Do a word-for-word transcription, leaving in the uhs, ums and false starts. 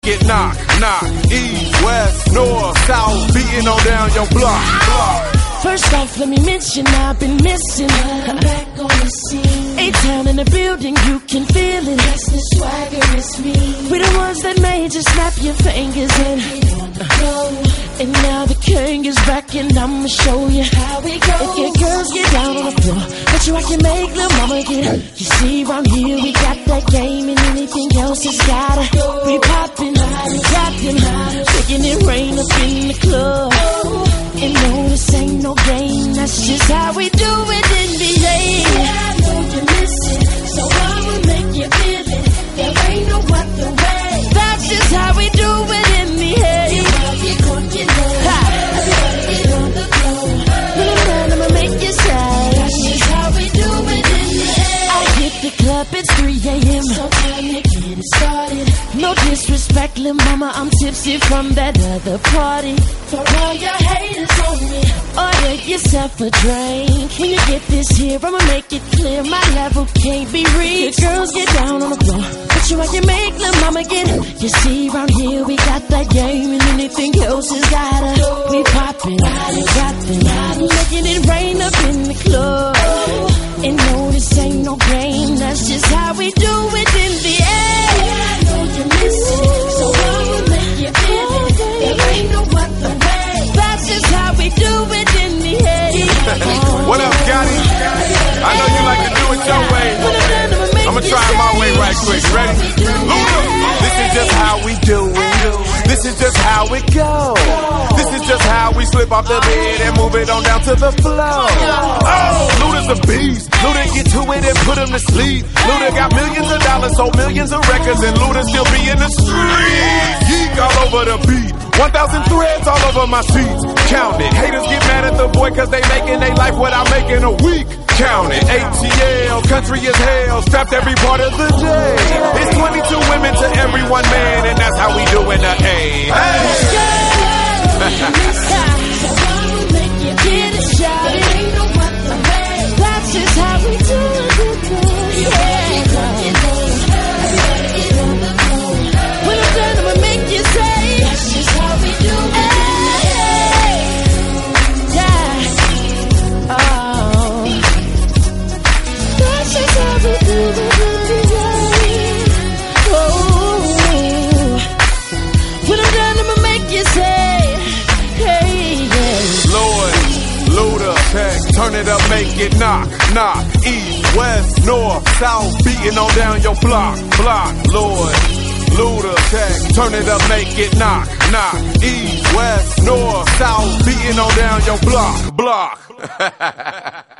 Get knock, knock, east, west, north, south, beating on down your block, block. First off, let me mention I've been missing. I'm back on the scene. A-Town in the building, you can feel it. That's the swagger, it's me. We're the ones that made you snap your fingers and And now the king is back and I'ma show you how we go. If your girls get down on the floor, bet you I can make little mama get. You see round here we got that game and anything else has gotta be poppin', rapping, making it rain up in the club. And no, this ain't no game, that's just how we do it in the A. Yeah, I know you miss it, so I'ma make you feel it. There ain't no other way, that's just how we do it in the A. You get caught, you know, everybody get on the floor. Little man, I'ma make you say, that's just how we do it in the A. I hit the club, it's three A M, so time to get it started. No disrespect, little mama, I'm tipsy from that other party. For all your haters on me, order yourself a drink. When you get this here, I'ma make it clear my level can't be reached. The girls get down on the floor, but you I can make little mama get. You see round here we got that game and anything else is gotta be poppin', rapping, making it rain up in the club. And no, this ain't no game, that's just how we do it in the A. I know you miss it, so I'ma make you feel it. There ain't no other way, that's just how we do it in the A. What up, Gotti? I know you like to do it your way. I'ma try it my way right quick. Ready? This is just how we do it. This is just how it goes. This is just how we slip off the bed and move it on down to the floor. Oh, Luda's a beast. Luda get to it and put him to sleep. Luda got millions of dollars, sold millions of records, and Luda still be in the streets. Geek all over the beat. one thousand threads all over my sheets. Count it. Haters get mad at the boy cause they making their life what I'm making a week. Count it. A T L, country as hell, strapped every part of the day. It's twenty-two women to every one man, and that's how we do in the A. Hey! That's just how we do it. When I'm done, I'ma make you say, that's just how we do it. Yeah. Oh. That's just how we do it. Oh. When I'm done, I'ma make you say, hey, yeah. Lord, Luda, Tech, turn it up, make it knock, knock. East, west, north, south, beating on down your block, block. Lord, Luda, Tech, turn it up, make it knock, knock. East, west, north, south, beating on down your block, block.